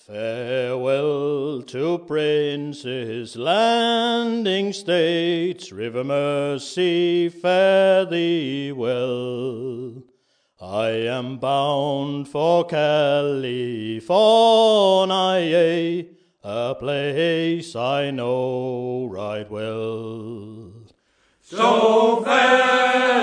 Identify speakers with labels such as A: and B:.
A: Farewell to princes, landing states, River Mersey, fare thee well. I am bound for California, a place I know right well.
B: So farewell.